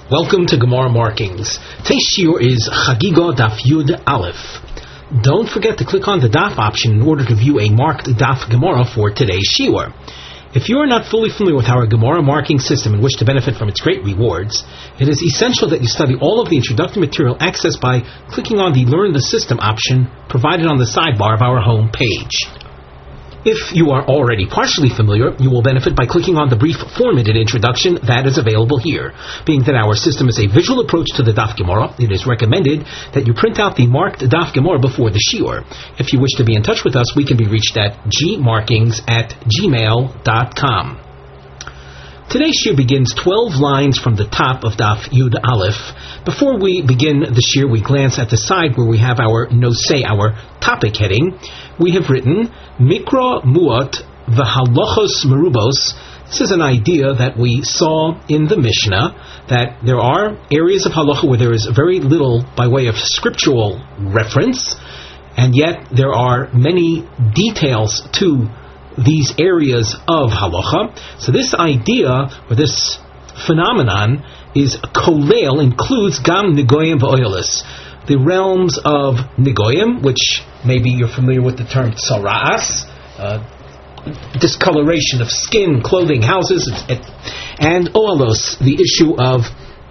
Welcome to Gemara Markings. Today's shiur is Chagiga Daf Yud Aleph. Don't forget to click on the Daf option in order to view a marked Daf Gemara for today's shiur. If you are not fully familiar with our Gemara marking system and wish to benefit from its great rewards, it is essential that you study all of the introductory material accessed by clicking on the Learn the System option provided on the sidebar of our home page. If you are already partially familiar, you will benefit by clicking on the brief formatted introduction that is available here. Being that our system is a visual approach to the Daf Gemara, it is recommended that you print out the marked Daf Gemara before the shiur. If you wish to be in touch with us, we can be reached at gmarkings@gmail.com. Today's shiur begins 12 lines from the top of Daf Yud Aleph. Before we begin the shiur, we glance at the side where we have our nosei, our topic heading. We have written Mikra Muat V'Halachos Merubos. This is an idea that we saw in the Mishnah, that there are areas of halacha where there is very little by way of scriptural reference, and yet there are many details to these areas of halacha. So this idea, or this phenomenon, is kolel, includes gam nigoyim v'oyelis, the realms of nigoyim, which maybe you're familiar with the term tsara'as, discoloration of skin, clothing, houses, and oelos, the issue of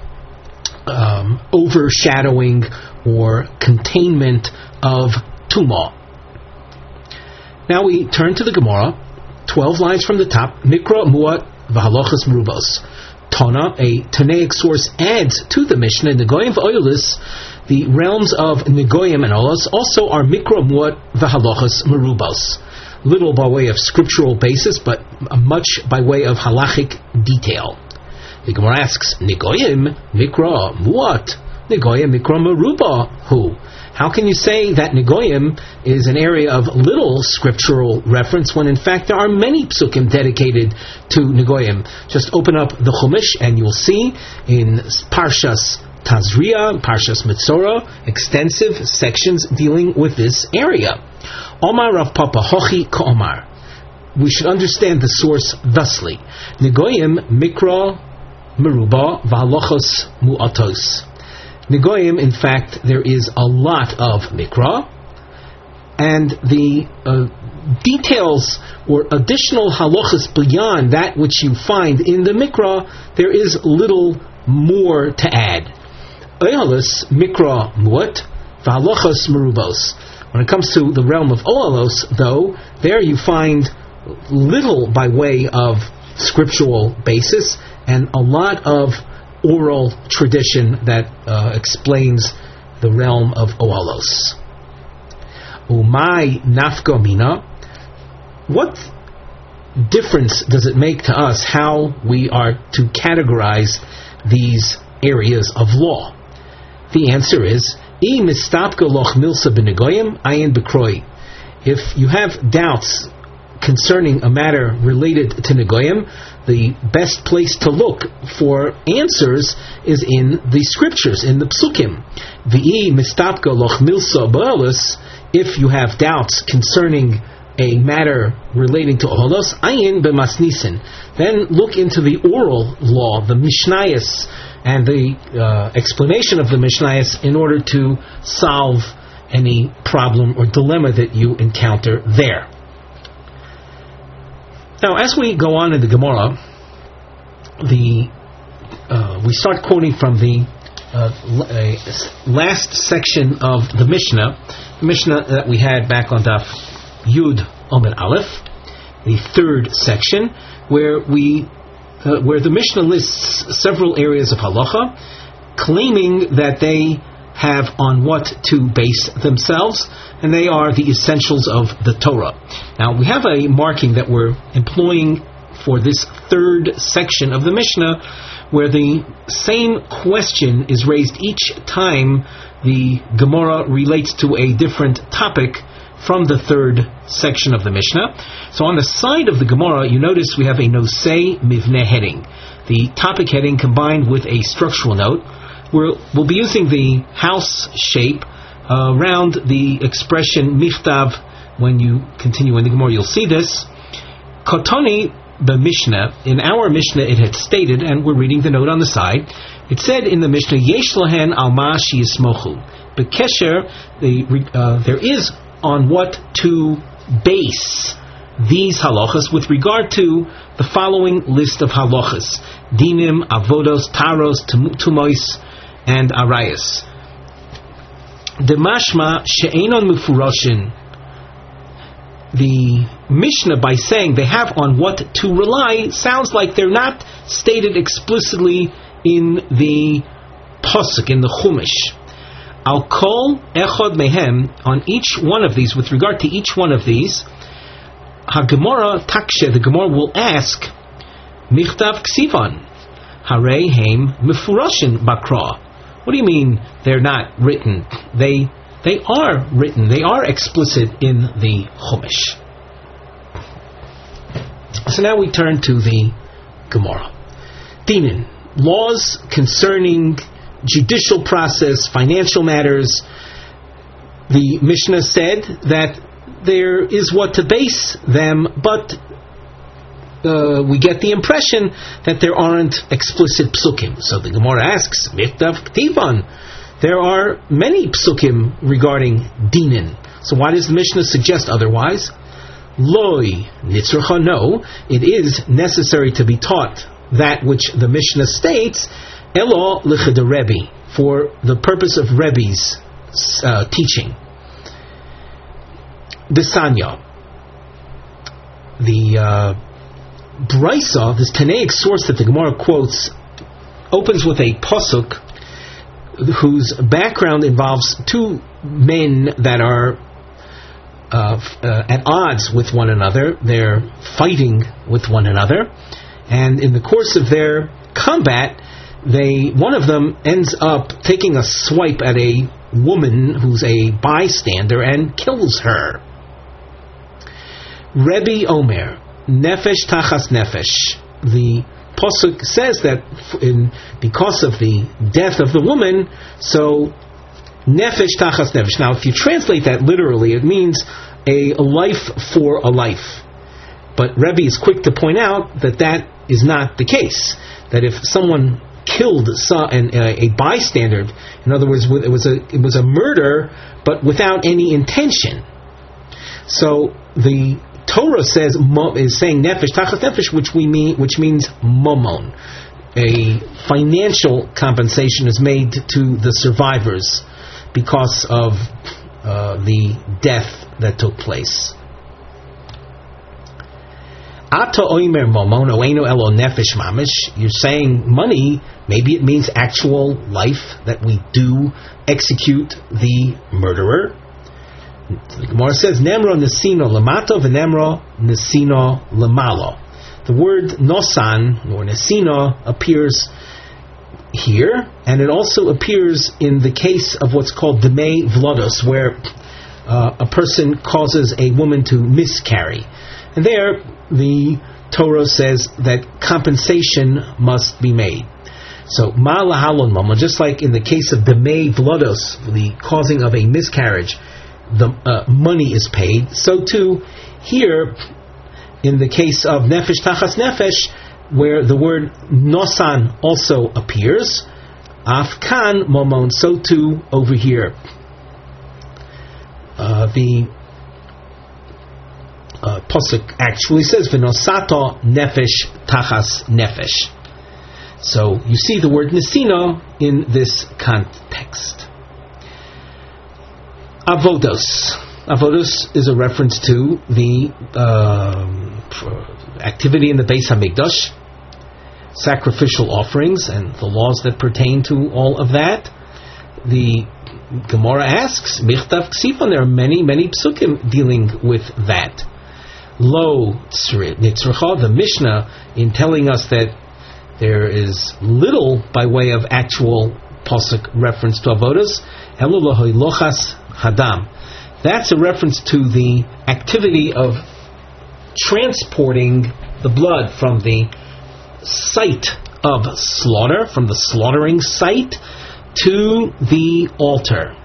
overshadowing or containment of tumah. Now we turn to the Gemara, 12 lines from the top, Mikra Muat V'Halachos Merubos. Tana, a Tanaic source, adds to the Mishnah, Nigoyim v'Oyelis, the realms of Nigoyim and Olos, also are Mikra Muat V'Halachos Merubos. Little by way of scriptural basis, but much by way of halachic detail. The Gemara asks, Nigoyim Mikra Muat, Nigoyim Mikra Meruba, who? How can you say that Nigoyim is an area of little scriptural reference when in fact there are many psukim dedicated to Nigoyim? Just open up the Chumash and you'll see in Parshas Tazria, Parshas Metzora, extensive sections dealing with this area. Omar Rav Papa Hochi Ka'omar. We should understand the source thusly. Nigoyim Mikra Meruba V'Halachos Mu'atos. Nigoyim, in fact, there is a lot of Mikra, and the details or additional halachas beyond that which you find in the Mikra, there is little more to add. Oelos Mikra Muat v'Halachos Merubos. When it comes to the realm of Oelos, though, there you find little by way of scriptural basis and a lot of oral tradition that explains the realm of Oelos. Umay nafka mina. What difference does it make to us how we are to categorize these areas of law? The answer is, if you have doubts concerning a matter related to Nigoyim, the best place to look for answers is in the scriptures, in the psukim. If you have doubts concerning a matter relating to Olos, ayin b'masnisin, then look into the oral law, the Mishnayos, and the explanation of the Mishnayos in order to solve any problem or dilemma that you encounter there. Now, as we go on in the Gemara, we start quoting from the last section of the Mishnah that we had back on Daf Yud Omen Aleph, the third section, where the Mishnah lists several areas of halacha, claiming that they have on what to base themselves, and they are the essentials of the Torah. Now, we have a marking that we're employing for this third section of the Mishnah, where the same question is raised each time the Gemara relates to a different topic from the third section of the Mishnah. So on the side of the Gemara, you notice we have a nosei mivneh heading, the topic heading combined with a structural note. We'll be using the house shape around the expression michtav. When you continue in the Gemara, you'll see this. Kotoni the Mishnah, in our Mishnah it had stated, and we're reading the note on the side, it said in the Mishnah, Yesh lohen al ma sheyismochu. Bekesher, there is on what to base these halachas with regard to the following list of halachas: dinim, avodos, taros, tumois, and arayas. The mashma she'enon mufuroshin. The Mishnah, by saying they have on what to rely, sounds like they're not stated explicitly in the pasuk, in the Chumash. Al kol echad mehem, on each one of these, with regard to each one of these, HaGemara takshe, the Gemara will ask, Michtav ksivan, harei heim mefurashin bakra. What do you mean they're not written? They are written. They are explicit in the Chumash. So now we turn to the Gemara. Dinin, laws concerning judicial process, financial matters. The Mishnah said that there is what to base them, but we get the impression that there aren't explicit psukim. So the Gemara asks, Miktav Ktivan, there are many psukim regarding dinin. So why does the Mishnah suggest otherwise? Loi nitzracha, no, it is necessary to be taught that which the Mishnah states, Elo l'cheda Rebbe, for the purpose of Rebbe's teaching. Desanya, the Brisa, this Tanaic source that the Gemara quotes, opens with a pasuk whose background involves two men that are at odds with one another. They're fighting with one another, and in the course of their combat, one of them ends up taking a swipe at a woman who's a bystander and kills her. Rebbe Omer, nefesh tachas nefesh. The pasuk says that because of the death of the woman, so nefesh tachas nefesh. Now, if you translate that literally, it means a life for a life. But Rebbe is quick to point out that that is not the case. That if someone killed a bystander, in other words, it was a murder, but without any intention. So the Torah is saying nefesh tachas nefesh, which means momon. A financial compensation is made to the survivors because of the death that took place. Ata oimer momon oeno elo nefesh mamish. You're saying money, maybe it means actual life, that we do execute the murderer. The Gemara says, Nemro nesino lamato v'nemro nesino lamalo. The word nosan, or nesino, appears here, and it also appears in the case of what's called demei vlodos, where a person causes a woman to miscarry. And there, the Torah says that compensation must be made. So, ma lahalon mama, just like in the case of demei vlodos, the causing of a miscarriage, the money is paid. So too, here, in the case of nefesh tachas nefesh, where the word nosan also appears, afkan momon, so too over here. The pasuk actually says v'nosato nefesh tachas nefesh. So you see the word nesino in this context. Avodos. Avodos is a reference to the activity in the Beis Hamikdash, sacrificial offerings, and the laws that pertain to all of that. The Gemara asks, Michtav Ksifon, there are many psukim dealing with that. Lo Nitzracha, the Mishnah, in telling us that there is little by way of actual pasuk reference to avodas, Elo lochas hadam. That's a reference to the activity of transporting the blood from the site of slaughter, from the slaughtering site, to the altar.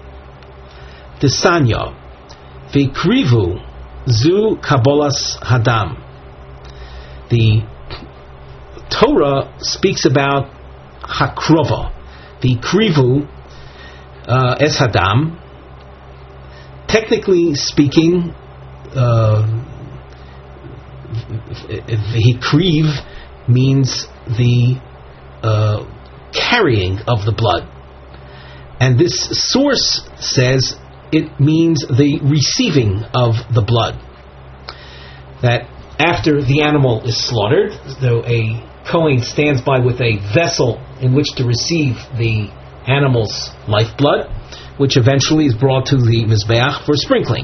Desanya, v'krivu zu kabolas hadam. The Torah speaks about hakrova, the krivu es hadam. Technically speaking, v'hikriv means the carrying of the blood, and this source says it means the receiving of the blood. That after the animal is slaughtered, though a Kohen stands by with a vessel in which to receive the animal's lifeblood, which eventually is brought to the Mizbeach for sprinkling.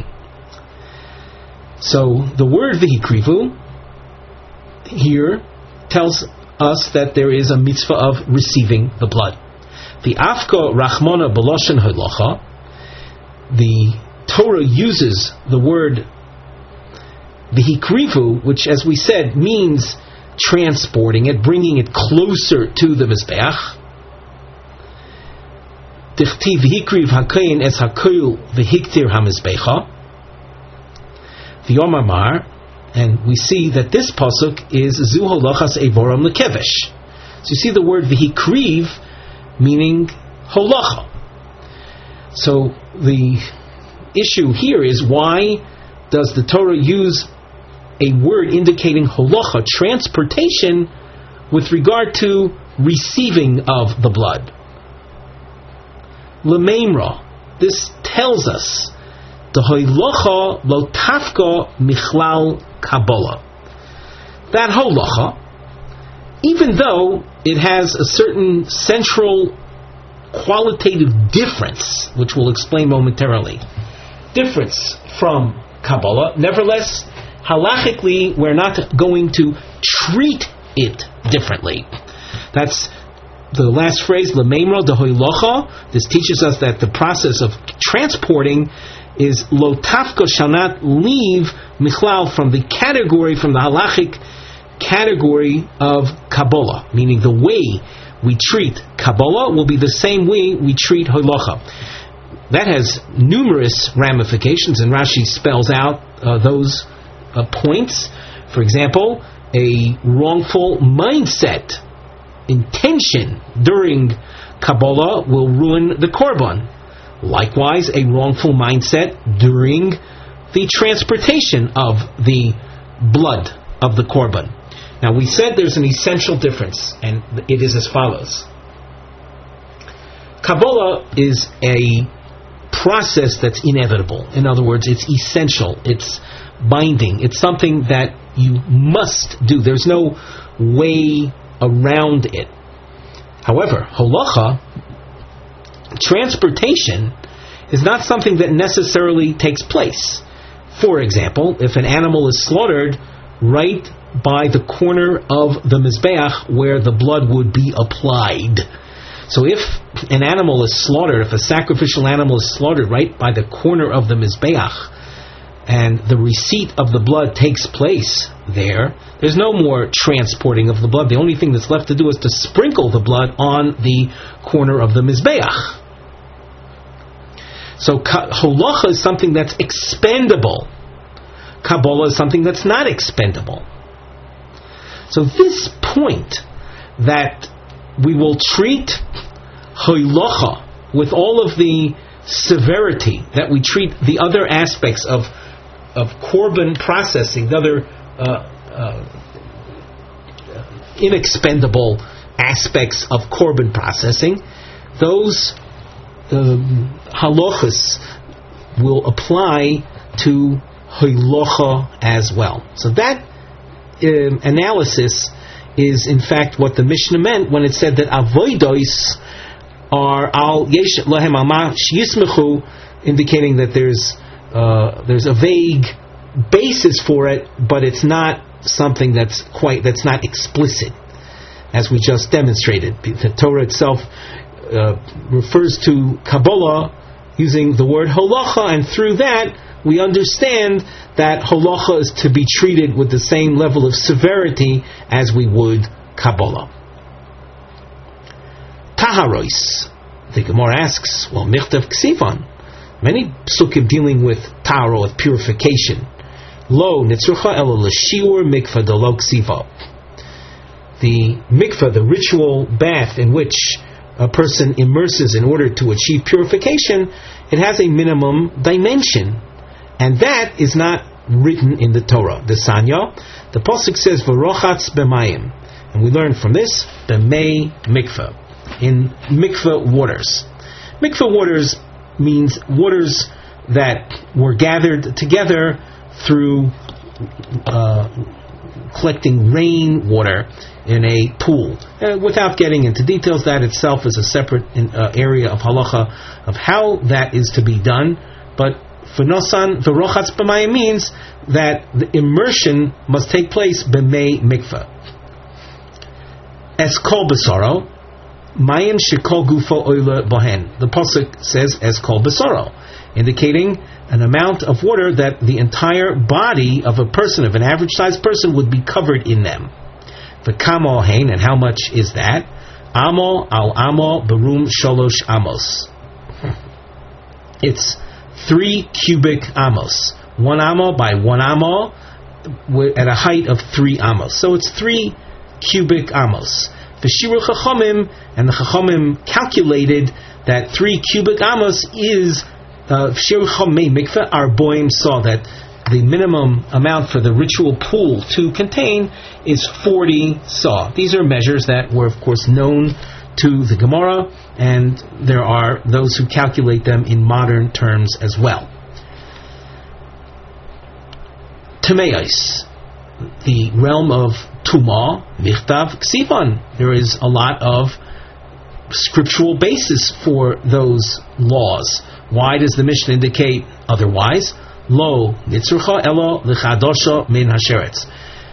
So the word v'hikrivu here tells us that there is a mitzvah of receiving the blood. The afka rachmana b'loshen halacha, the Torah uses the word v'hikrivu, which, as we said, means transporting it, bringing it closer to the Mizbeach. Dichtiv v'hikriv hakayin es hakoil v'hiktir hamizbecha. V'yomamar, and we see that this pasuk is zu holachas evoram lekevesh. So you see the word v'hikriv meaning holacha. So the issue here is, why does the Torah use a word indicating holacha, transportation, with regard to receiving of the blood? L'meimra, this tells us the holacha lo tafka michlal kabbalah. That holacha, even though it has a certain central qualitative difference, which we'll explain momentarily, difference from Kabbalah, nevertheless, halachically, we're not going to treat it differently. That's the last phrase, l'meimra dehoilocha. This teaches us that the process of transporting is lo tafka, shall not leave michlal from the category, from the halachic category of Kabbalah, meaning the way we treat Kabbalah will be the same way we treat halacha. That has numerous ramifications, and Rashi spells out those points. For example, a wrongful mindset, intention during Kabbalah will ruin the korban. Likewise, a wrongful mindset during the transportation of the blood of the korban. Now, we said there's an essential difference, and it is as follows. Kabbalah is a process that's inevitable. In other words, it's essential, it's binding, it's something that you must do. There's no way around it. However, halacha, transportation, is not something that necessarily takes place. For example, if an animal is slaughtered right by the corner of the Mizbeach where the blood would be applied. So if an animal is slaughtered, if a sacrificial animal is slaughtered right by the corner of the Mizbeach, and the receipt of the blood takes place there's no more transporting of the blood. The only thing that's left to do is to sprinkle the blood on the corner of the Mizbeach. So holacha is something that's expendable. Kabbalah is something that's not expendable. So this point that we will treat holacha with all of the severity that we treat the other aspects of korban processing, the other inexpendable aspects of korban processing, those halachas will apply to halacha as well. So that analysis is in fact what the Mishnah meant when it said that avodos are al yesh lahem alma yismechu, indicating that there's a vague basis for it, but it's not something that's not explicit, as we just demonstrated. The Torah itself refers to Kabbalah using the word halacha, and through that we understand that halacha is to be treated with the same level of severity as we would Kabbalah. Taharos. The Gemara asks, well, michtav ksifan. Many psukim dealing with tahara, with purification. Lo nitzrucha elo l'shiur mikveh delo ksiva. The mikveh, the ritual bath in which a person immerses in order to achieve purification, it has a minimum dimension, and that is not written in the Torah. The Sanya, the pasuk says v'rochatz b'mayim, and we learn from this b'mei mikveh, in mikveh waters. Mikveh waters means waters that were gathered together through collecting rain water in a pool. Without getting into details, that itself is a separate area of halacha of how that is to be done. But v'nosan v'rochatz b'mayim means that the immersion must take place b'mei mikveh. Es kol b'saro, mayim shekol gufo oile bohen. The pasuk says es kol b'saro, indicating an amount of water that the entire body of a person, of an average-sized person, would be covered in them. The kamo hain, and how much is that? Amo al amo berum sholosh amos. It's 3 cubic amos. 1 amo by 1 amo at a height of 3 amos. So it's 3 cubic amos. The Shirul Chachamim, and the Chachamim calculated that 3 cubic amos is Shirul Chamei Mikveh. Our Boim saw that the minimum amount for the ritual pool to contain is 40 saw. These are measures that were, of course, known to the Gemara, and there are those who calculate them in modern terms as well. Tameis, the realm of Tumah, Michtav, Ksivan. There is a lot of scriptural basis for those laws. Why does the Mishnah indicate otherwise? Lo nitzrucha elo l'chadosha min hasheretz.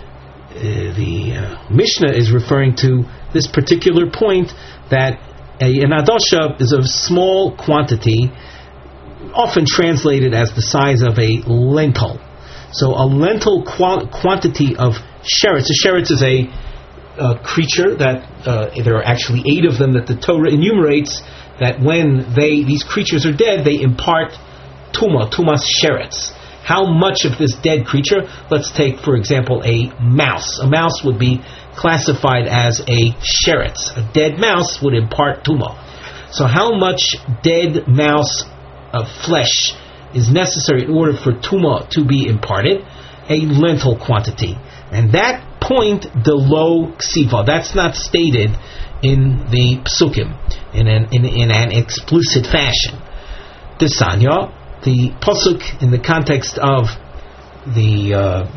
The Mishnah is referring to this particular point that an adosha is a small quantity, often translated as the size of a lentil. So a lentil quantity of sheretz. A sheretz is a creature that there are actually 8 of them that the Torah enumerates, that when these creatures are dead, they impart tumas sheretz. How much of this dead creature? Let's take, for example, a mouse. A mouse would be classified as a sheretz. A dead mouse would impart tumah. So how much dead mouse flesh is necessary in order for tumah to be imparted? A lentil quantity. And that point, the lo ksiva, that's not stated in the psukim in an explicit fashion. Desanya, the pasuk in the context of the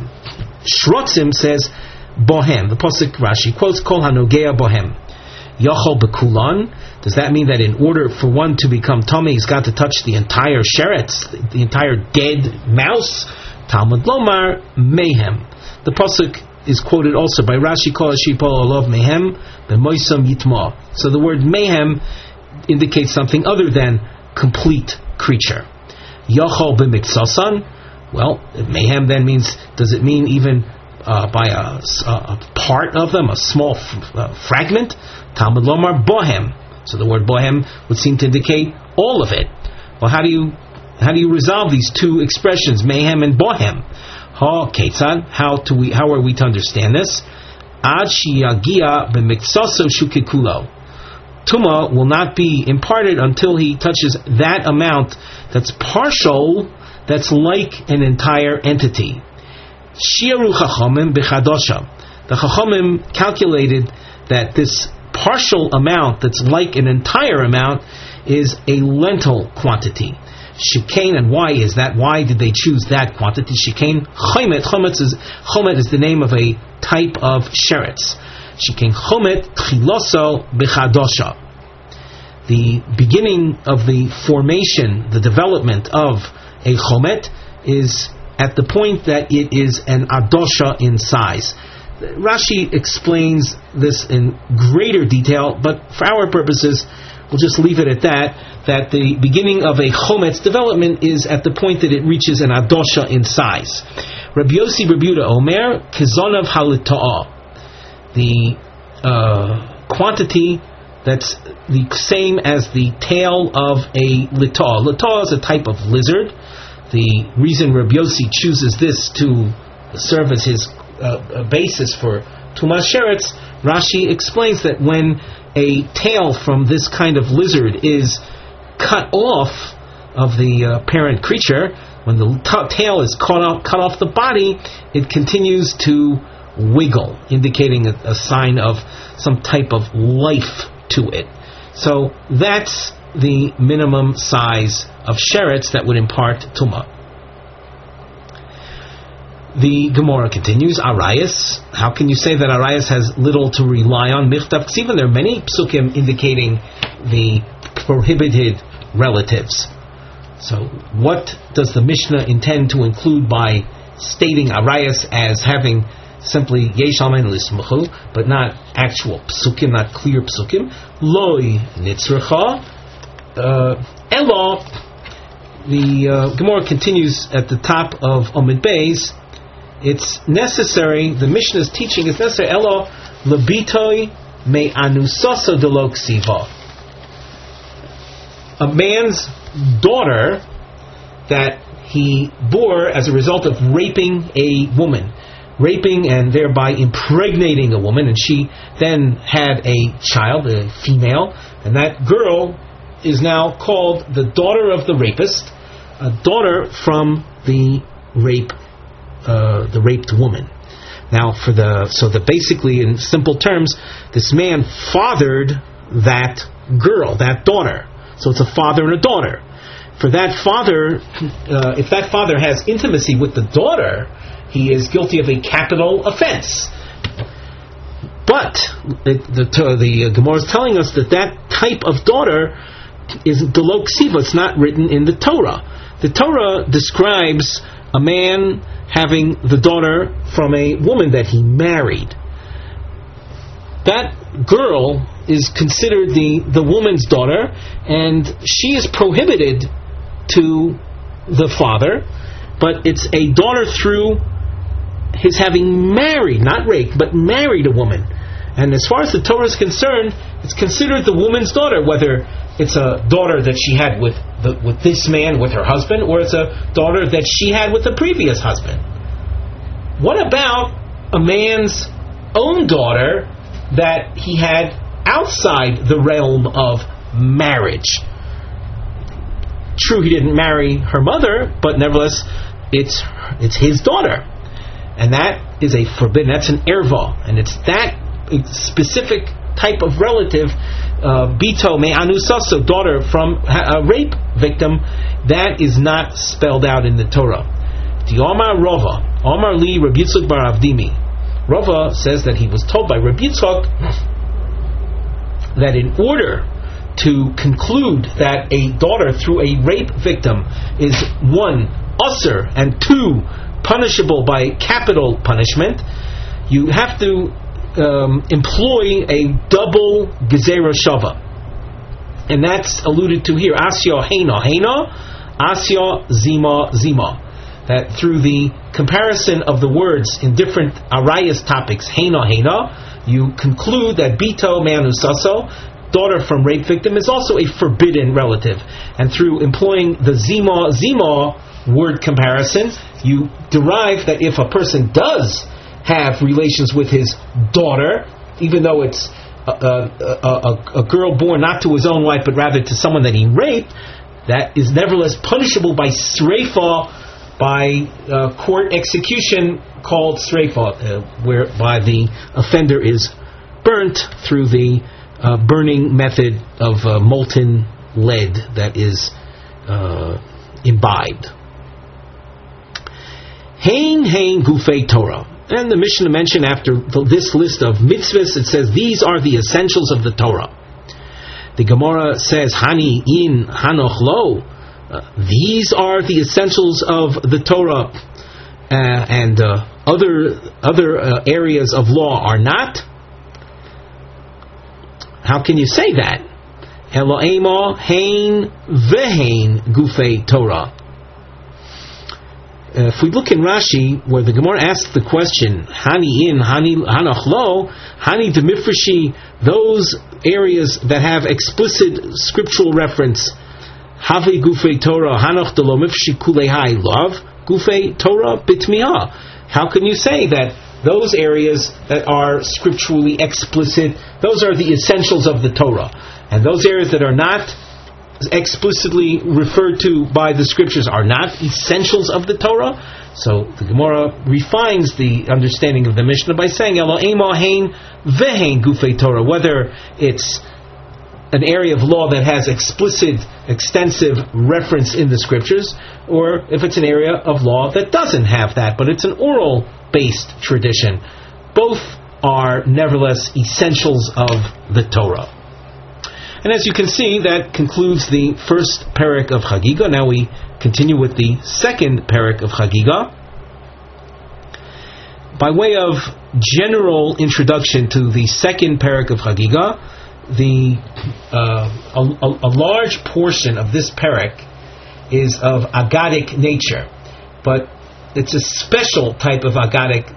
Shrotzim says bohem. The pasuk Rashi quotes kol hanogea bohem yachol bekulan. Does that mean that in order for one to become tummy, he's got to touch the entire sheretz, the entire dead mouse? Talmud lomar mehem. The pasuk is quoted also by Rashi, kol shipol olav mehem b'moisam yitma. So the word mehem indicates something other than complete creature. Yachol b'miksasan. Well, mehem then means, does it mean even by a part of them, a small fragment? Talmud lomar bohem. So the word bohem would seem to indicate all of it. Well, how do you resolve these two expressions, mehem and bohem? Ha ketzad. How are we to understand this? Ad shiyagia b'miksaso shukikulo. Tumah will not be imparted until he touches that amount that's partial, that's like an entire entity. Shiaru chachamim b'chadosha. The chachamim calculated that this partial amount that's like an entire amount is a lentil quantity. Shikain, and why is that? Why did they choose that quantity? Shikain chomet. Chomet is the name of a type of sheretz. Shikain chomet chiloso b'chadosha. The beginning of the formation, the development of a chomet is at the point that it is an adosha in size. Rashi explains this in greater detail, but for our purposes, we'll just leave it at that the beginning of a chomet's development is at the point that it reaches an adosha in size. Rabbi Yossi Bar Yehuda Omer, kezonav halita'ah. The quantity that's the same as the tail of a lita'ah. Lita'ah is a type of lizard the reason Rabbi Yossi chooses this to serve as his basis for Tumas Sheretz, Rashi explains that when a tail from this kind of lizard is cut off of the parent creature, when the tail is cut off the body, it continues to wiggle, indicating a sign of some type of life to it. So that's the minimum size of sheretz that would impart tumah. The Gemara continues, Arayas. How can you say that Arayas has little to rely on? Michtav Ksivan, there are many psukim indicating the prohibited relatives. So what does the Mishnah intend to include by stating Arayas as having simply Yesh Almen Lismachu, but not actual psukim, not clear psukim? Loi Nitzrecha Elo. The Gemara continues at the top of Omid Beis. It's necessary, the Mishnah's teaching is necessary, Elo Lebitoi Me Anusoso Delo Ksiva. A man's daughter that he bore as a result of raping a woman, raping and thereby impregnating a woman, and she then had a child, a female, and that girl is now called the daughter of the rapist, a daughter from the raped woman. Now, basically, in simple terms, this man fathered that girl, that daughter. So it's a father and a daughter. For that father, if that father has intimacy with the daughter, he is guilty of a capital offense. But the Gemara is telling us that type of daughter is delo ksiva. It's not written in the Torah. The Torah describes a man having the daughter from a woman that he married. That girl is considered the woman's daughter, and she is prohibited to the father, but it's a daughter through his having married, not raped, but married a woman. And as far as the Torah is concerned, it's considered the woman's daughter, whether it's a daughter that she had with this man, with her husband, or it's a daughter that she had with the previous husband. What about a man's own daughter that he had outside the realm of marriage? True, he didn't marry her mother, but nevertheless, it's his daughter. And that is a forbidden, that's an erva, and it's that specific type of relative, bito me anusaso, daughter from a rape victim, that is not spelled out in the Torah. The Omar Rava, Omar li Rabbi Yitzchak bar Avdimi. Rava says that he was told by Rabbi Yitzchak that in order to conclude that a daughter through a rape victim is one, usher, and two, punishable by capital punishment, you have to employ a double gezerah shava, and that's alluded to here. Asya heina, asya zima. That through the comparison of the words in different arayas topics, heina, you conclude that bito me'anusaso, daughter from rape victim, is also a forbidden relative. And through employing the zima word comparison, you derive that if a person does have relations with his daughter, even though it's a girl born not to his own wife but rather to someone that he raped, that is nevertheless punishable by sreifa, by court execution called sreifa, whereby the offender is burnt through the burning method of molten lead that is imbibed. Hein gufei Torah. And the Mishnah mentioned after this list of mitzvahs, it says these are the essentials of the Torah. The Gemara says hani in hanoch lo. These are the essentials of the Torah, and other areas of law are not. How can you say that? Elo'ema hein vehein gufei Torah. If we look in Rashi, where the Gemara asks the question, Hani in, Hanach lo, Hani demifreshi, those areas that have explicit scriptural reference, Have gufei Torah hanoch delomif shikulei love gufei Torah bitmiah. How can you say that those areas that are scripturally explicit, those are the essentials of the Torah, and those areas that are not explicitly referred to by the scriptures are not essentials of the Torah? So the Gemara refines the understanding of the Mishnah by saying Eloheinu hein vehein gufei Torah, whether it's an area of law that has explicit, extensive reference in the scriptures, or if it's an area of law that doesn't have that, but it's an oral-based tradition. Both are nevertheless essentials of the Torah. And as you can see, that concludes the first parak of Chagiga. Now we continue with the second parak of Chagiga. By way of general introduction to the second parak of Chagiga, a large portion of this parak is of Agadic nature, but it's a special type of Agadic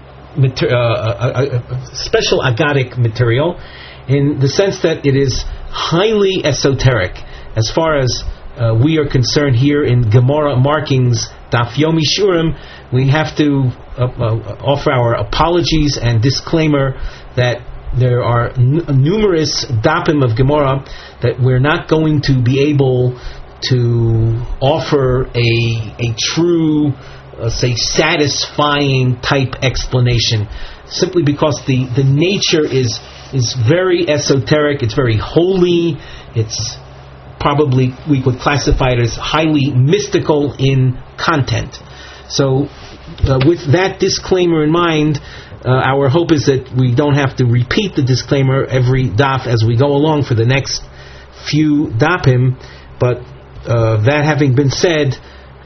special Agadic material, in the sense that it is highly esoteric. As far as we are concerned here in Gemara Markings Daf Yomi Shurim, we have to offer our apologies and disclaimer that there are numerous dapim of Gemara that we're not going to be able to offer a true, say, satisfying type explanation, simply because the nature is very esoteric, it's very holy, it's probably, we could classify it as highly mystical in content. So with that disclaimer in mind, our hope is that we don't have to repeat the disclaimer every daf as we go along for the next few dapim, but that having been said,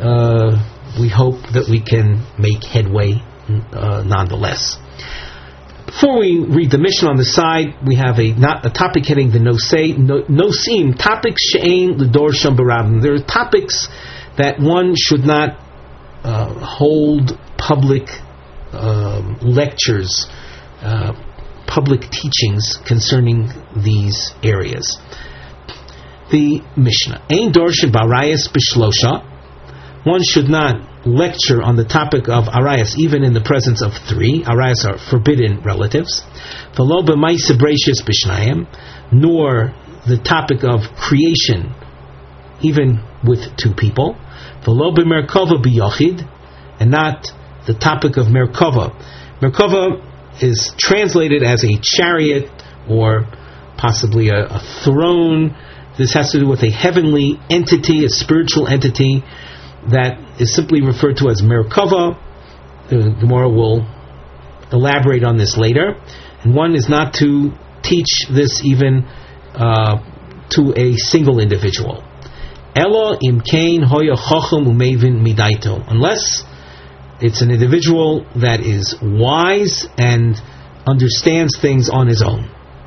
we hope that we can make headway nonetheless. Before we read the Mishnah on the side, we have a topic heading the Noseim, topics she'ein l'dor sham b'rabim. There are topics that one should not hold public lectures, public teachings concerning these areas. The Mishnah, ein dorshin b'arayas b'shlosha. One should not lecture on the topic of arayas even in the presence of three. Arayas are forbidden relatives. V'lo b'maisa breishis b'shnayim, nor the topic of creation even with two people. V'lo b'merkava b'yochid, and not the topic of Merkava. Merkava is translated as a chariot or possibly a throne. This has to do with a heavenly entity, a spiritual entity that is simply referred to as Merkava. The Gemara will elaborate on this later. And one is not to teach this even to a single individual. Elo im kain hoya chacham umevin midaito, unless it's an individual that is wise and understands things on his own.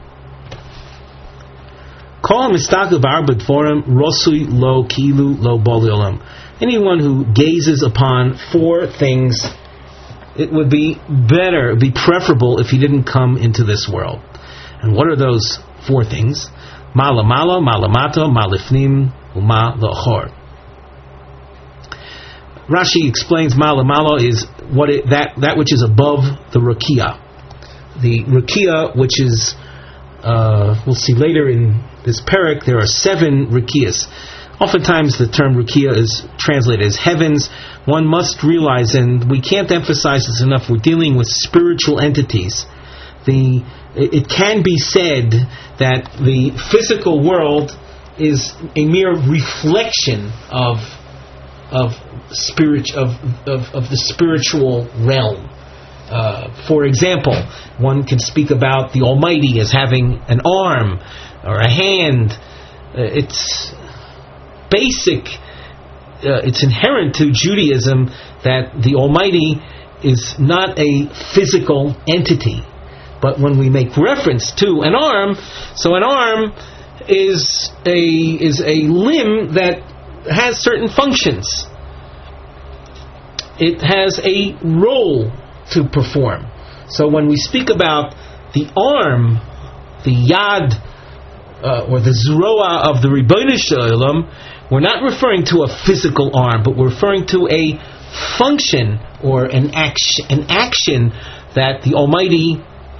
Anyone who gazes upon four things, it would be better, it would be preferable if he didn't come into this world. And what are those four things? Mala mala, mala mata, malifnim, uma l'achor. Rashi explains Mala Mala is that which is above the Rukiya. The Rukiya, which is, we'll see later in this parak, there are 7 Rukiyas. Oftentimes the term Rukiya is translated as heavens. One must realize, and we can't emphasize this enough, we're dealing with spiritual entities. It can be said that the physical world is a mere reflection of the spiritual realm. For example, one can speak about the Almighty as having an arm or a hand. It's basic, it's inherent to Judaism that the Almighty is not a physical entity. But when we make reference to an arm, so an arm is a limb that has certain functions. It has a role to perform. So when we speak about the arm, the yad or the Zroa of the Ribbono Shel Olam, we're not referring to a physical arm, but we're referring to a function or an action that the Almighty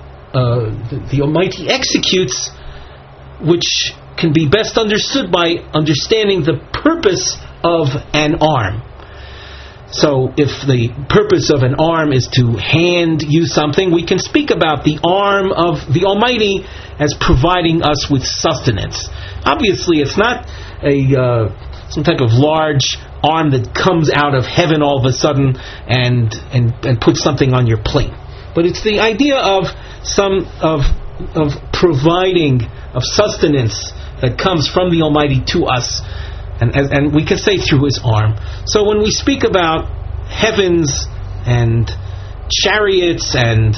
executes, which can be best understood by understanding the purpose of an arm. So if the purpose of an arm is to hand you something, we can speak about the arm of the Almighty as providing us with sustenance. Obviously, it's not some type of large arm that comes out of heaven all of a sudden and puts something on your plate. But it's the idea of providing, of sustenance that comes from the Almighty to us, and we can say through His arm. So when we speak about heavens and chariots and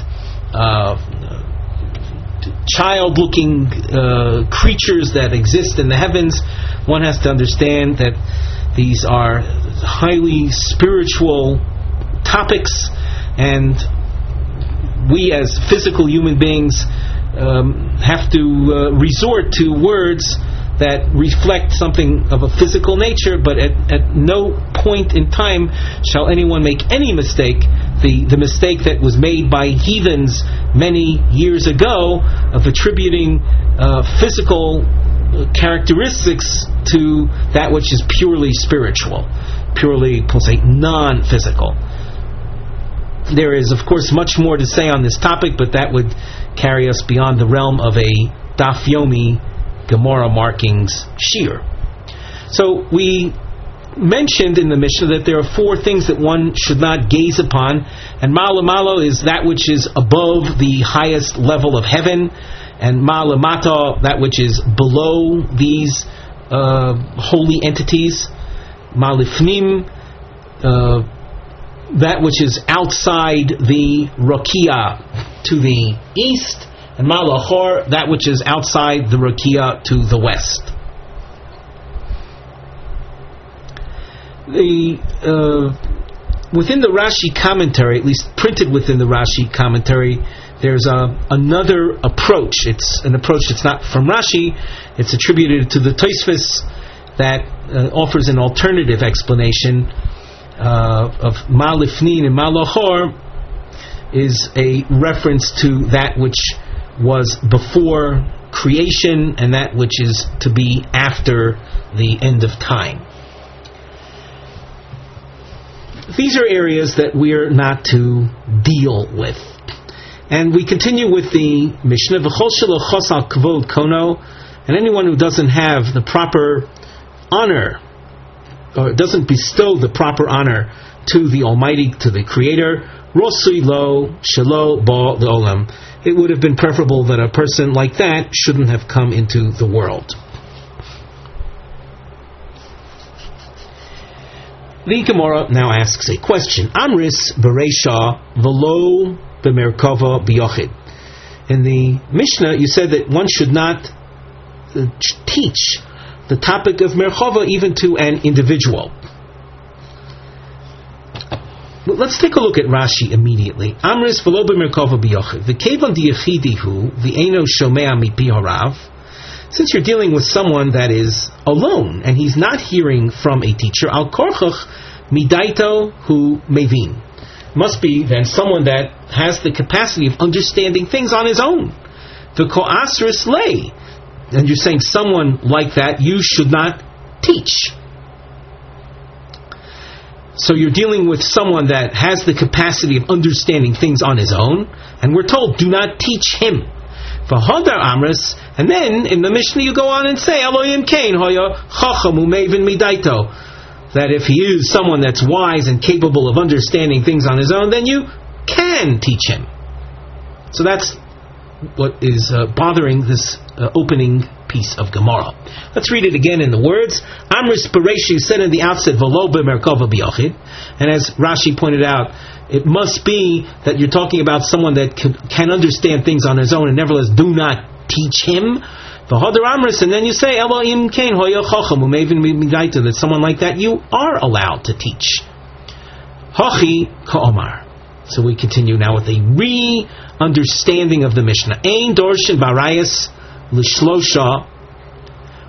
child-looking creatures that exist in the heavens, one has to understand that these are highly spiritual topics, and we as physical human beings have to resort to words that reflect something of a physical nature, but at no point in time shall anyone make any mistake, the mistake that was made by heathens many years ago of attributing physical characteristics to that which is purely spiritual, purely, we'll say, non-physical. There is, of course, much more to say on this topic, but that would carry us beyond the realm of a Daf Yomi Gemara markings shir. So we mentioned in the Mishnah that there are four things that one should not gaze upon, and Ma'ala is that which is above the highest level of heaven, and Ma'alamata, that which is below these holy entities. Ma'alifnim, that which is outside the Rakia to the east, and Ma'alachor, that which is outside the Rakia to the west. Within the Rashi commentary, at least printed within the Rashi commentary, there's another approach. It's an approach that's not from Rashi. It's attributed to the Tosfos that offers an alternative explanation of Ma'alifnin and Ma'alachor is a reference to that which was before creation and that which is to be after the end of time. These are areas that we're not to deal with. And we continue with the Mishnah, V'chol shelo chos al kvod kono, and anyone who doesn't have the proper honor, or doesn't bestow the proper honor to the Almighty, to the Creator, Rosui lo shelo ba le'olam, it would have been preferable that a person like that shouldn't have come into the world. The Gemara now asks a question. Amris bereisha v'lo b'merkava b'yochid. In the Mishnah, you said that one should not teach the topic of merkava even to an individual. Let's take a look at Rashi immediately. Amris v'lo b'merkava b'yochid. V'kevan diyechidihu v'eino shomea mipi harav. Since you're dealing with someone that is alone and he's not hearing from a teacher, al korchach midaito hu mevin. Must be then someone that has the capacity of understanding things on his own. The ko'asris lei. And you're saying someone like that you should not teach. So you're dealing with someone that has the capacity of understanding things on his own, and we're told, do not teach him. V'hodar amris, and then in the Mishnah you go on and say, Elohim kain hoya chachamu mevin midaito, that if he is someone that's wise and capable of understanding things on his own, then you can teach him. So that's what is bothering this opening piece of Gemara. Let's read it again in the words. Amris Bereshi said in the outset, V'lo b'merkava b'yochid, and as Rashi pointed out, it must be that you're talking about someone that can understand things on his own, and nevertheless do not teach him. V'hodar amris, and then you say Elohim kain hoya chacham u'mevin midaita, that someone like that you are allowed to teach. Hachi ka'omar. So we continue now with a re-understanding of the Mishnah. Ein dorshin barayas l'shlosha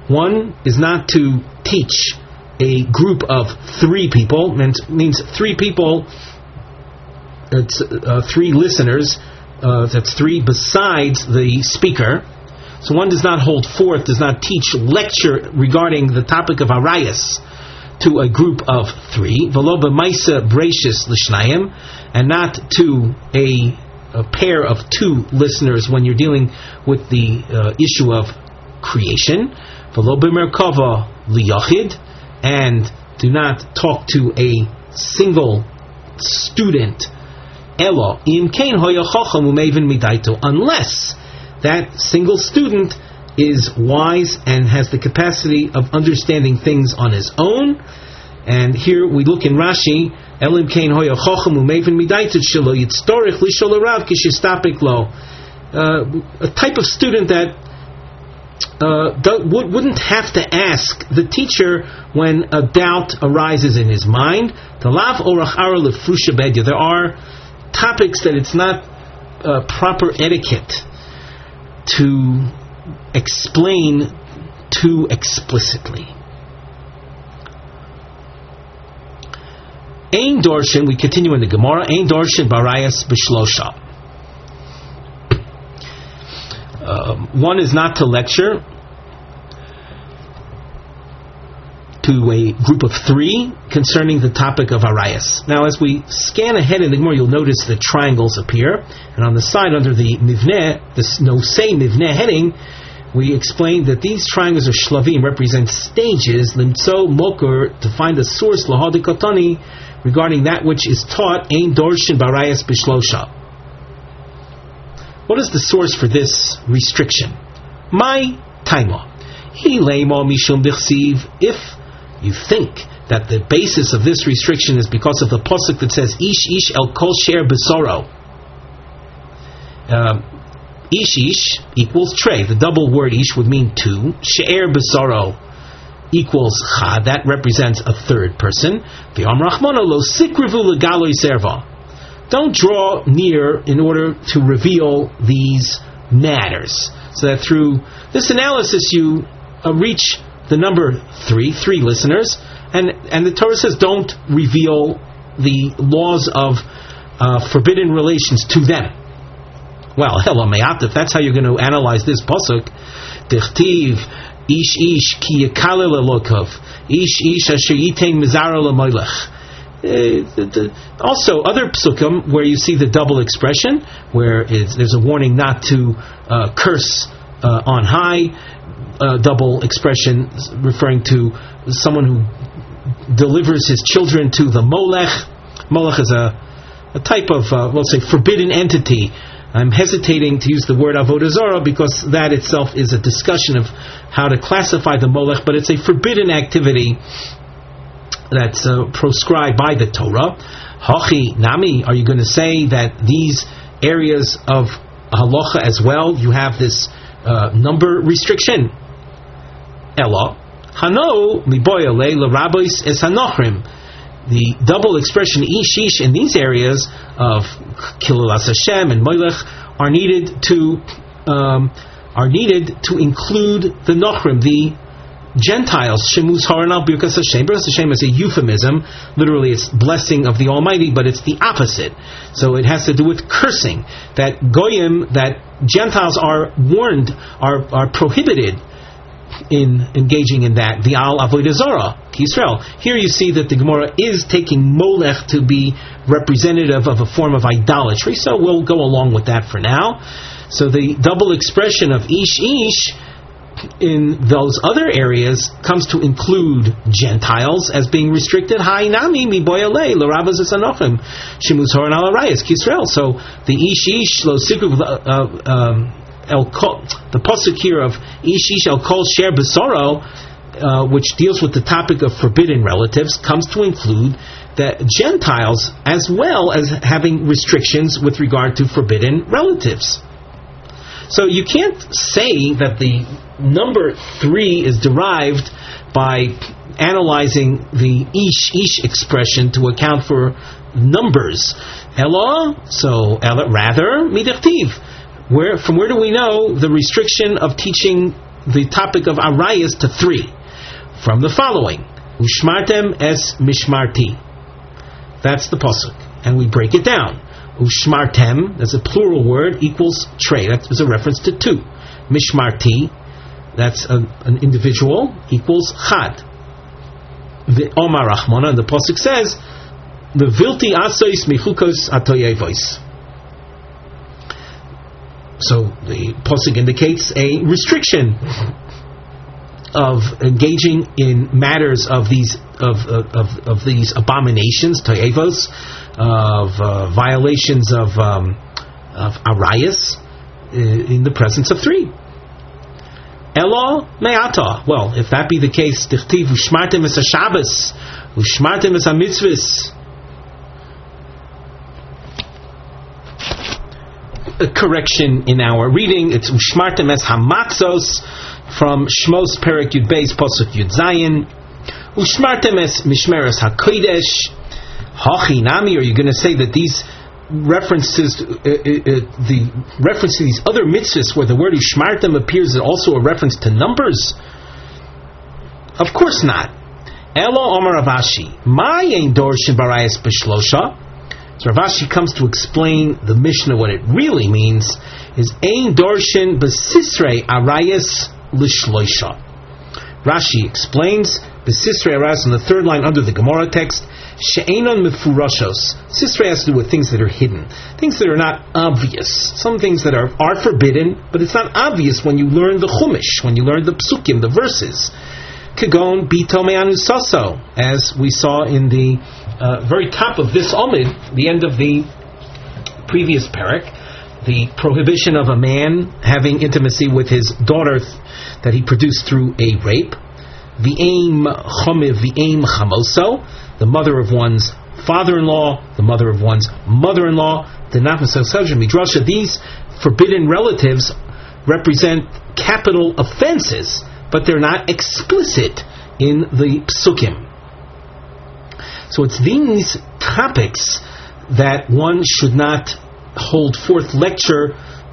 One is not to teach a group of 3 people. Means 3 people. It's 3 listeners. That's 3 besides the speaker. So one does not hold forth, does not teach lecture regarding the topic of arayas to a group of 3. V'lo b'maisa breishis l'shnayim, and not to a pair of 2 listeners when you're dealing with the issue of creation. V'lo b'merkava liyachid, and do not talk to a single student. Elo im kein hoya chacham u'mevin midaito, unless that single student is wise and has the capacity of understanding things on his own. And here we look in Rashi, Elim kein hoya chacham u'mevin midaito shelo yitztorich lishol harav kishistapik lo. A type of student that wouldn't have to ask the teacher when a doubt arises in his mind. There are topics that it's not proper etiquette to explain too explicitly. Ein Dorshin, we continue in the Gemara, Ein Dorshin Barayas B'Shlosha. One is not to lecture to a group of 3 concerning the topic of arayas. Now, as we scan ahead in the Gemara, you'll notice the triangles appear, and on the side under the mivneh, this nosei mivneh heading, we explained that these triangles are shlavim, represent stages, limtso mokur, to find a source lahadikotani regarding that which is taught, ein dorshin barayas b'shlosha. What is the source for this restriction? My taima. He leimo mishum b'chsiv. If you think that the basis of this restriction is because of the pasuk that says ish el kol she'er besoro. Ish equals trey. The double word ish would mean 2. She'er besoro equals chad. That represents a 3rd person. V'yam rachmana lo sikrivu legaloi serva. Don't draw near in order to reveal these matters. So that through this analysis you reach the number 3 listeners, and the Torah says don't reveal the laws of forbidden relations to them. Well, if that's how you're going to analyze this pasuk, Dichtiv ish ki yakalel elokov, ish asher yitein mizara lemoilech. Also, other psukim where you see the double expression, where there's a warning not to curse on high, double expression referring to someone who delivers his children to the molech. Molech is a type of, let's say, forbidden entity. I'm hesitating to use the word avodah zarah because that itself is a discussion of how to classify the molech, but it's a forbidden activity that's proscribed by the Torah. Hachi nami, are you going to say that these areas of halacha as well, you have this number restriction? Ella hano miboyale l'rabbis es hanochrim. The double expression ish in these areas of Kilulas Hashem and Moilech are needed to include the nochrim, the Gentiles. Shemus haranal birkas Hashem. Birkas Hashem is a euphemism. Literally, it's blessing of the Almighty, but it's the opposite. So it has to do with cursing. That goyim, that Gentiles are warned, are prohibited in engaging in that, the al avodah zarah, Yisrael. Here you see that the Gemara is taking molech to be representative of a form of idolatry, so we'll go along with that for now. So the double expression of ish in those other areas comes to include Gentiles as being restricted. Hainami mi boyale l'ravas esanochim shimus horan al arayas Yisrael. So the ish lo sikru the pasuk here of ish el kol she'er besoro, which deals with the topic of forbidden relatives, comes to include the Gentiles as well as having restrictions with regard to forbidden relatives. So you can't say that the number 3 is derived by analyzing the ish expression to account for numbers. Rather midachtiv. From where do we know the restriction of teaching the topic of arayas to 3 from the following: Ushmartem es mishmarti. That's the pasuk, and we break it down. Ushmartem, that's a plural word, equals trey. That is a reference to 2. Mishmarti, that's an individual, equals chad. The Omar Rahmana, the pasuk says, the vilti asois michukos atoyevois. So the pasuk indicates a restriction of engaging in matters of these abominations, toyevos, of violations of arayas in the presence of 3. Elo me'ata. Well, if that be the case, tichtiv ushmartem es haShabbos, ushmartem es haMitzvos. A correction in our reading, it's ushmartem es hamatzos from Shmos Perek Yud Beis Pasuk Yud Zayin. Ushmartem es mishmeres hakodesh hachi nami. Are you going to say that these references, the reference to these other mitzvahs where the word ushmartem appears, is also a reference to numbers? Of course not. Elo Omar Rav Ashi, ma ein dorshin barayas b'shlosha. So Rav Ashi comes to explain the Mishnah. What it really means is ein dorshin b'sisrei arayas l'shloisha. Rashi explains b'sisrei arayas in the 3rd line under the Gemara text. She'enon mefurashos. Sisrei has to do with things that are hidden, things that are not obvious. Some things that are forbidden, but it's not obvious when you learn the Chumash, when you learn the psukim, the verses. Kagon bito me'anu saso, as we saw in the very top of this Omid, the end of the previous parak, the prohibition of a man having intimacy with his daughter that he produced through a rape. V'eim chomiv v'eim chamoso, the mother of one's father-in-law, the mother of one's mother-in-law. The Midrasha, these forbidden relatives represent capital offenses, but they're not explicit in the psukim. So it's these topics that one should not hold forth lecture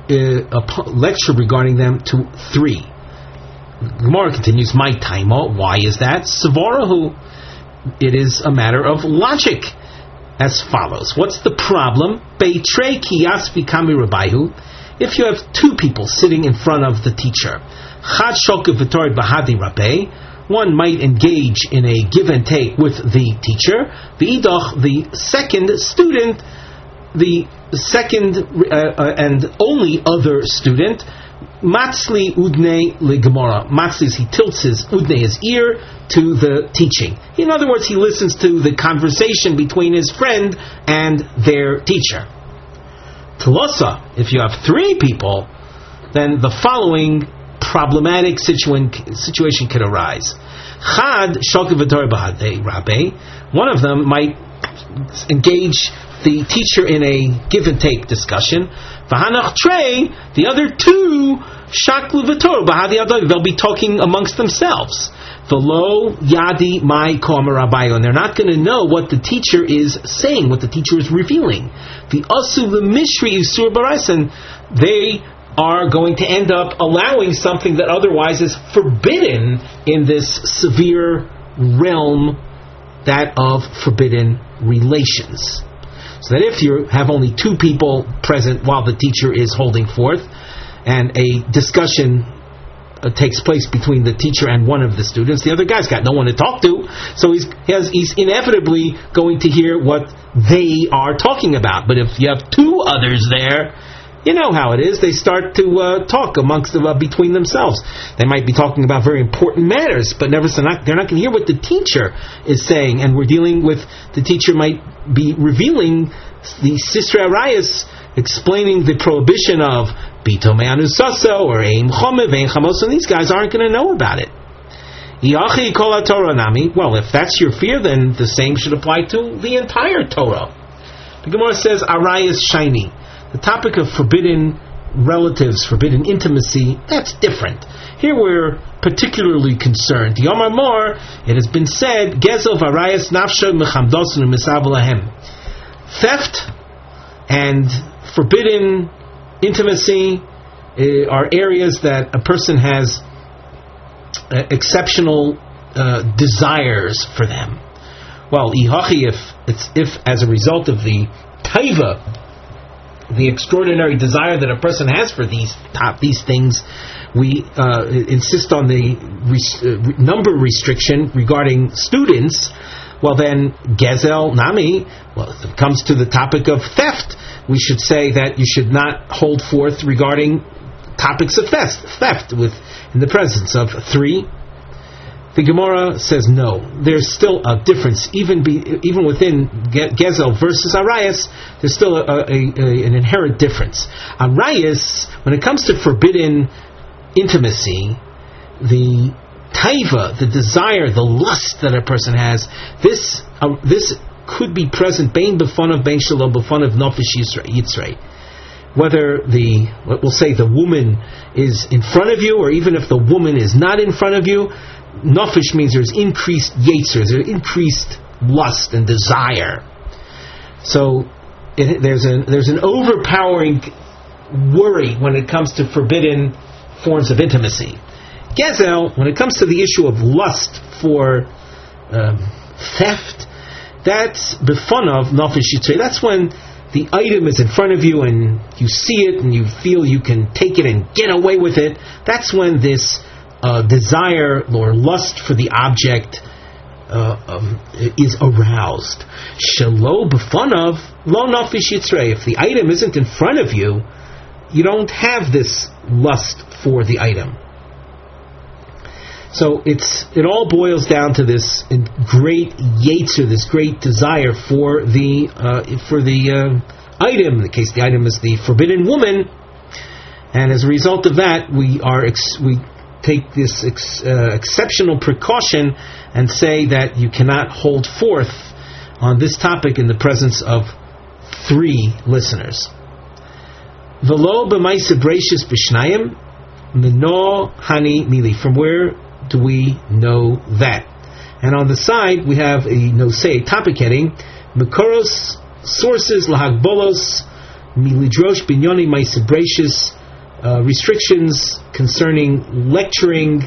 regarding them to 3. Gemara continues, my taima, why is that? Savarahu, it is a matter of logic, as follows. What's the problem? Beitrei kiyas vikami rabaihu. If you have 2 people sitting in front of the teacher, chad shokev v'tored bahadi rabbe, one might engage in a give and take with the teacher. V'idach, the second student, the second and only other student, matzli udnei legemara. Matzli is he tilts his udnei, his ear, to the teaching. In other words, he listens to the conversation between his friend and their teacher. Tlosa, if you have 3 people, then the following problematic situation could arise. Chad shokev v'torah b'hadei rabbe. One of them might engage the teacher in a give and take discussion. V'hanach trei, the other 2 shaklu v'torah b'hadei adai. They'll be talking amongst themselves. V'lo yadi mai komer rabbayo, and they're not going to know what the teacher is saying, what the teacher is revealing. The asu v'mishri isur barais, and they are going to end up allowing something that otherwise is forbidden in this severe realm, that of forbidden relations. So that if you have only 2 people present while the teacher is holding forth, and a discussion takes place between the teacher and one of the students, the other guy's got no one to talk to, so he's inevitably going to hear what they are talking about. But if you have 2 others there, you know how it is. They start to talk amongst between themselves. They might be talking about very important matters, but they're not going to hear what the teacher is saying. And we're dealing with, the teacher might be revealing the Sisrei Arayas, explaining the prohibition of Bito Me'anu Saso or Ein Chomev, Ein Chamos, and these guys aren't going to know about it. Well, if that's your fear, then the same should apply to the entire Torah. The Gemara says, Arayas Shiny. The topic of forbidden relatives, forbidden intimacy, that's different. Here we're particularly concerned. Yomar Mor, it has been said, Gezel Varayas Nafsha Mechamdosun Misavalahem. Theft and forbidden intimacy are areas that a person has exceptional desires for them. Well, if as a result of the taiva, the extraordinary desire that a person has for these things, we insist on the number restriction regarding students, well then, gezel nami, well, if it comes to the topic of theft, we should say that you should not hold forth regarding topics of theft in the presence of 3. The Gemara says no. There's still a difference, even within Gezel versus Arayas. There's still an inherent difference. Arayas, when it comes to forbidden intimacy, the taiva, the desire, the lust that a person has, this could be present bein b'fanav bein shelo b'fanav nafesh yitzrei. Whether we'll say the woman is in front of you, or even if the woman is not in front of you, nafesh means there's increased yetzer, there's increased lust and desire. So there's an overpowering worry when it comes to forbidden forms of intimacy. Gezel, when it comes to the issue of lust for theft, that's b'fanav nafesh yitzrei. That's when the item is in front of you and you see it and you feel you can take it and get away with it. That's when this desire or lust for the object is aroused. Shelo b'fanav lo nafesh yitzrei. If the item isn't in front of you, you don't have this lust for the item. So it all boils down to this great yetzer, this great desire for the item. In the case the item is the forbidden woman, and as a result of that, we take this exceptional precaution and say that you cannot hold forth on this topic in the presence of 3 listeners. V'lo b'maisa breishis b'shnayim mino hani mili. From where do we know that? And on the side we have a nosei topic heading: Mekoros, sources, lahagbolos, milidrosh binyoni maisa breishis, restrictions concerning lecturing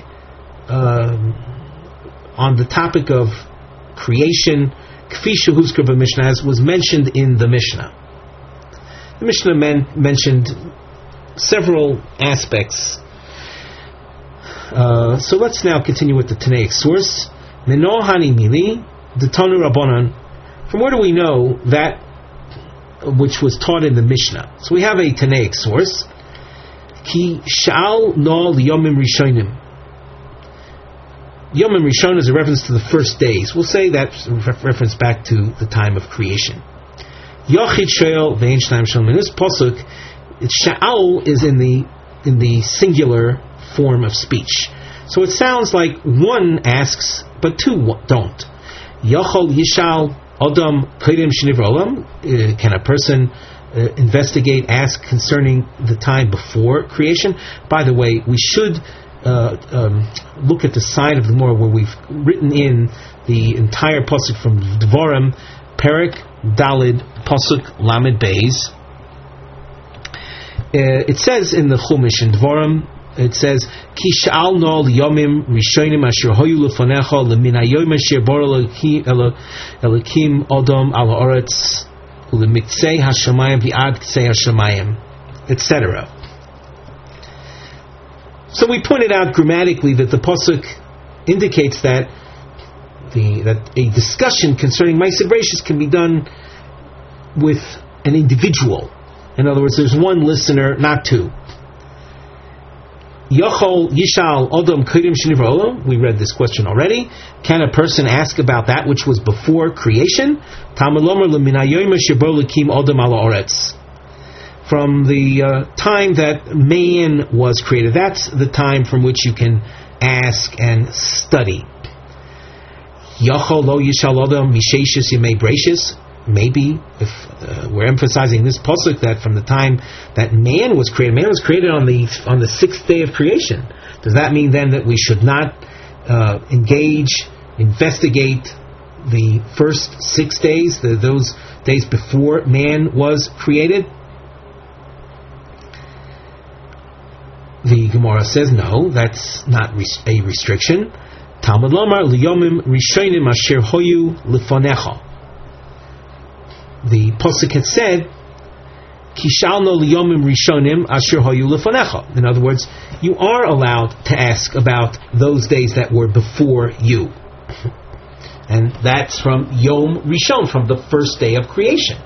on the topic of creation, kfi shehuzkar b'mishnah, as was mentioned in the Mishnah. The Mishnah mentioned several aspects. So let's now continue with the Tanaic source. Mino hani mili, the Tanu Rabbanan. From where do we know that which was taught in the Mishnah? So we have a Tanaic source. Ki sha'al no liyomim rishonim. Yomim Rishon is a reference to the first days. We'll say that's a reference back to the time of creation. Yochid sheol ve'en shnayim shalom. In this pasuk, sha'al is in the singular form of speech. So it sounds like one asks, but 2 don't. Yochol yishal Adam Kodim Shnivra Olam. Can a person investigate, ask concerning the time before creation? By the way, we should look at the side of the Gemara where we've written in the entire pasuk from Dvarim, Perek Dalid pasuk Lamed Beis. It says in the Chumash in Dvarim, it says, Ki sha'al no liyomim rishonim asher hoyu lefanecha leminayom asher bar Elokim Adam al haaretz ulemitzei hashamayim vi'ad ktzei hashamayim, etc. So we pointed out grammatically that the pasuk indicates that a discussion concerning Ma'aseh Bereishis can be done with an individual. In other words, there's one listener, not 2. Yochol Yishal Odom Kodim Shnivra Olam. We read this question already. Can a person ask about that which was before creation? Talmud Lomer Leminayom Shebo Lekim Odom Al Haaretz. From the time that man was created. That's the time from which you can ask and study. Yochol Lo Yishal Odom Misheishis Yemei Breishis. Maybe if we're emphasizing this pasuk that from the time that man was created on the 6th day of creation. Does that mean then that we should not investigate the first 6 days, those days before man was created? The Gemara says, no, that's not a restriction. Talmud Lomar liyomim rishonim asher hoyu lefanecha. The Pasuk had said, Kishalno liyomim rishonim asher hoyu lefanecha. In other words, you are allowed to ask about those days that were before you. And that's from Yom Rishon, from the first day of creation.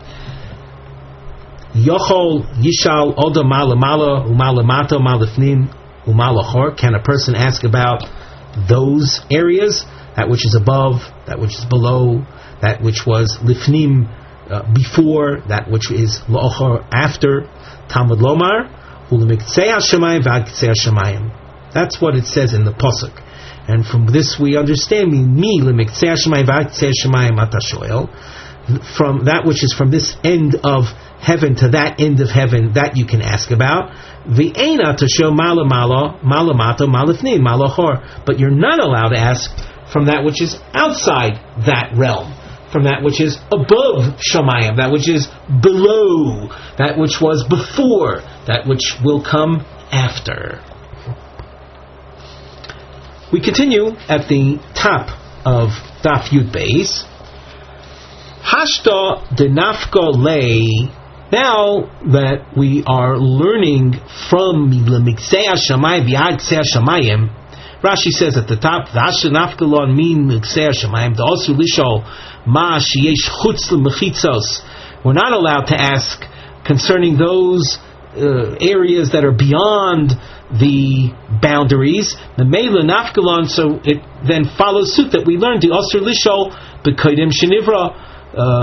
Yochol yishal oda malamala umalamata malifnim umalachor. Can a person ask about those areas, that which is above, that which is below, that which was lifnim before, that which is la'achor after? Talmud Lomar u'lemiktzei hashamayim v'ad hashamayim. That's what it says in the pasuk, and from this we understand mi lemiktzei hashamayim v'ad hashamayim atashoel, from that which is from this end of heaven to that end of heaven, that you can ask about. V'eina to show malamala, malamata, malifnim, malachor. But you're not allowed to ask from that which is outside that realm, from that which is above Shamayim, that which is below, that which was before, that which will come after. We continue at the top of Daf Yud Beis. Hashta de nafka lei. Now that we are learning from Miksei Hashamayim v'ad Ksei Hashamayim, Rashi says at the top, V'asher nafkalon min Miksei Hashamayim da'asu lishol ma sheyesh chutz l'mechitzos. We're not allowed to ask concerning those areas that are beyond the boundaries. The meila nafkalon, so it then follows suit that we learned the asur lishol b'kodim shenivra.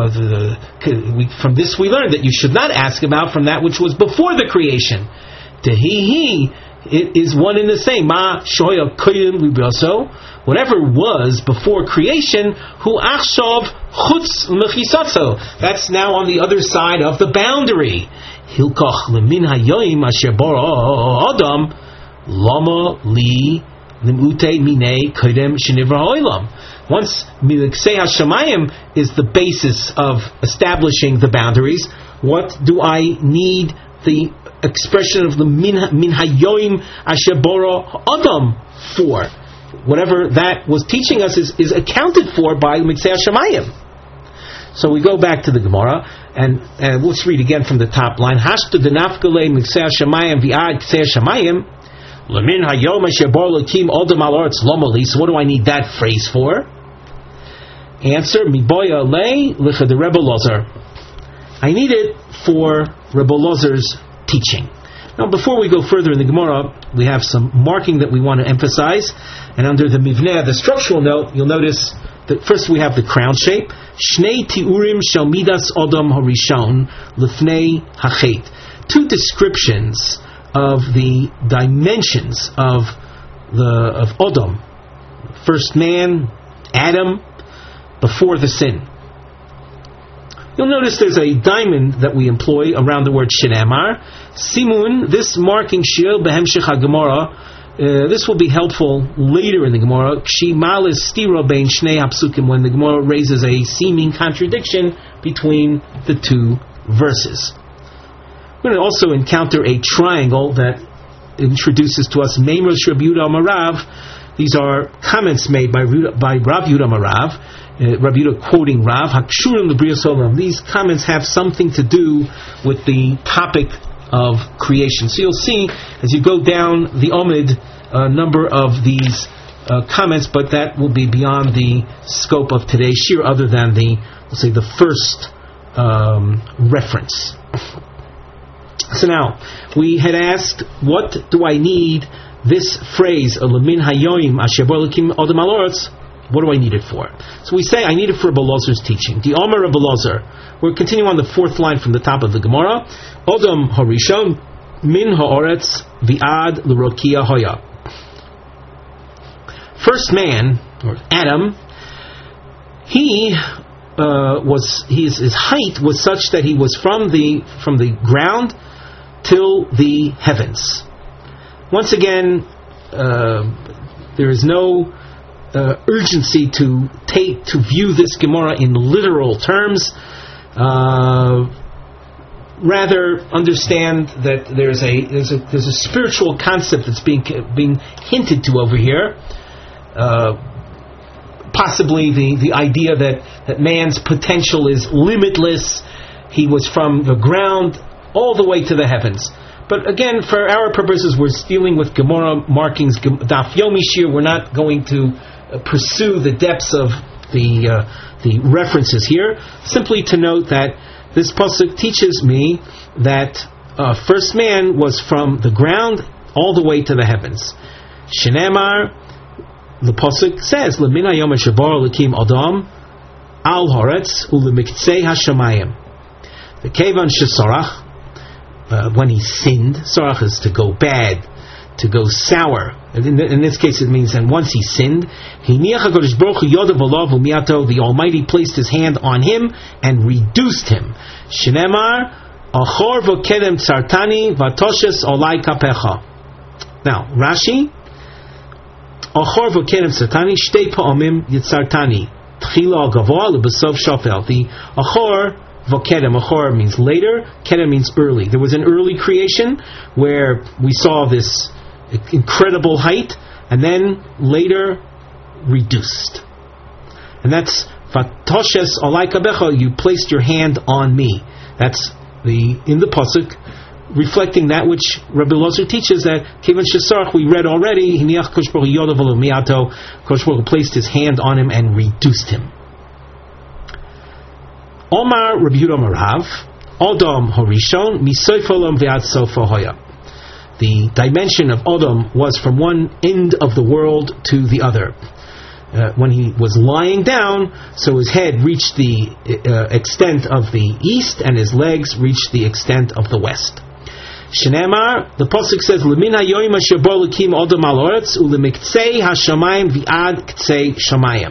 From this we learn that you should not ask about from that which was before the creation. Tehihi, it is one and the same. Ma shoya koyim libraso, whatever was before creation. Hu achshav chutz mechisatzo. That's now on the other side of the boundary. Hilkach lemin hayoyim asher bara adam lama li limute mine koyim shenivra olam. Once Miksei Hashamayim is the basis of establishing the boundaries, what do I need the expression of the Min Hayoim Asher Bara Adam for? Whatever that was teaching us is accounted for by Miksei Hashamayim. So we go back to the Gemara, and let's read again from the top line. Hashta denafkale Miksei Hashamayim v'ad Ksei Hashamayim Lemin Hayom Asher Bara Lakim Adam Al Aretz Lomali. So what do I need that phrase for? Answer, Miboya lei licha de Rebbe Lozer. I need it for Rebbe Lozer's teaching. Now, before we go further in the Gemara, we have some marking that we want to emphasize. And under the Mivneh, the structural note, you'll notice that first we have the crown shape. Shnei tiurim shel midas Adam harishon lifnei hachet. Two descriptions of the dimensions of Adam, first man, Adam, before the sin. You'll notice there's a diamond that we employ around the word Shinamar. Simun, this marking Shir Behemshech HaGemara, this will be helpful later in the Gemara. Kshi Malis Stira Bein Shnei HaPsukim, when the Gemara raises a seeming contradiction between the two verses. We're going to also encounter a triangle that introduces to us Meimer Sheb Yehuda Marav. These are comments made by Rav Yehuda Marav. Rabbi Yehuda quoting Rav, Hakshurim L'Briyas Olam. These comments have something to do with the topic of creation. So you'll see as you go down the Omid a number of these comments, but that will be beyond the scope of today's shir, other than we'll say the first reference. So now we had asked, what do I need this phrase Lemin Hayoim Asher Bara Lakim Adam Al Aretz? What do I need it for? So we say, I need it for Rebbe Lozer's teaching. The Omer Rebbe Lozer. We're continuing on the fourth line from the top of the Gemara. Odom Harishon Min Ha'oretz V'ad L'Rokia Hoya. First man, or Adam, his height was such that he was from the ground till the heavens. Once again, there is no urgency to view this Gemara in literal terms. rather understand that there's a spiritual concept that's being hinted to over here. Possibly the idea that man's potential is limitless. He was from the ground all the way to the heavens. But again, for our purposes, we're dealing with Gemara markings, Daf Yomi Shir. We're not going to pursue the depths of the references here. Simply to note that this pasuk teaches me that first man was from the ground all the way to the heavens. Shenemar, the pasuk says, "Lemina yom shabar lekim adam al haaretz ulemiktzei hashamayim." The kevan shesarach, when he sinned, sarach is to go bad, to go sour. In this case, it means, and once he sinned, the Almighty placed His hand on him and reduced him. Shenemar achor v'kedem tzartani v'toshes olai kapecha. Now, Rashi, achor v'kedem tzartani shtei pa'amim yitzartani tchila gavoa lebesov shafel. The achor v'kedem, achor means later, kedem means early. There was an early creation where we saw this incredible height, and then later reduced. And that's Vatoshes Olai Kabecha, you placed your hand on me. That's in the pasuk, reflecting that which Rabbi Lozer teaches, that Kevan Shesarach we read already, Hiniach Kosh Baruch Hu Yodav Miato, Kosh Baruch Hu placed His hand on him and reduced him. Omar Rabbi Yehuda Marav, Odom Horishon Misoifolam Ve'ad Sofa Hoya. The dimension of Odom was from one end of the world to the other. When he was lying down, so his head reached the extent of the east, and his legs reached the extent of the west. Shenemar, the pasuk says, "Lemina yoyim asher bo lekim Odom al haaretz ulemiktzei hashamayim vi'ad ktzei shamayim."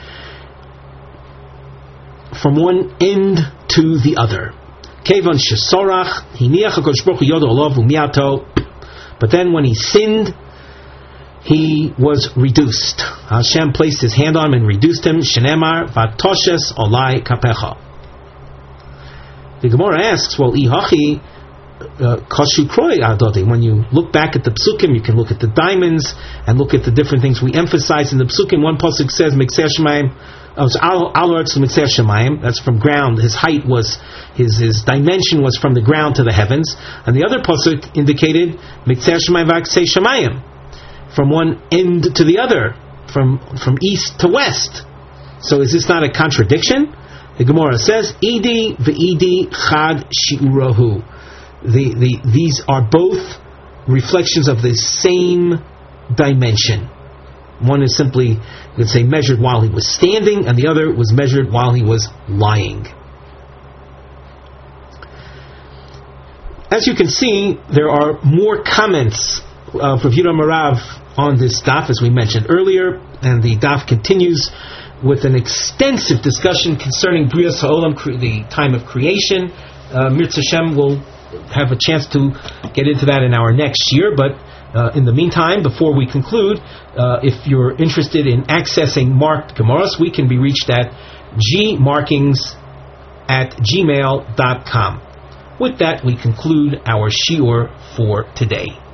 From one end to the other. Kevan shesorach hiniach HaKadosh Baruch Hu yodo olav u'miato. But then when he sinned, he was reduced. Hashem placed His hand on him and reduced him. Shenemar vatoshes olai kapecha. The Gemara asks, well, ihachi kashu kroi adoti. When you look back at the psukim, you can look at the diamonds and look at the different things we emphasize in the psukim. One pasuk says, Mikseh Shemayim, that's from ground. His height was, his dimension was from the ground to the heavens. And the other pasuk indicated from one end to the other, from east to west. So is this not a contradiction? The Gemara says, Idi v'idi chad shi'urahu. These are both reflections of the same dimension. One is simply, you could say, measured while he was standing, and the other was measured while he was lying. As you can see, there are more comments of Rav Yehuda Marav on this daf, as we mentioned earlier, and the daf continues with an extensive discussion concerning Brias Ha'olam, the time of creation. Mirz Hashem will have a chance to get into that in our next year, but in the meantime, before we conclude, if you're interested in accessing marked Gemaras, we can be reached at gmarkings@gmail.com. With that, we conclude our shiur for today.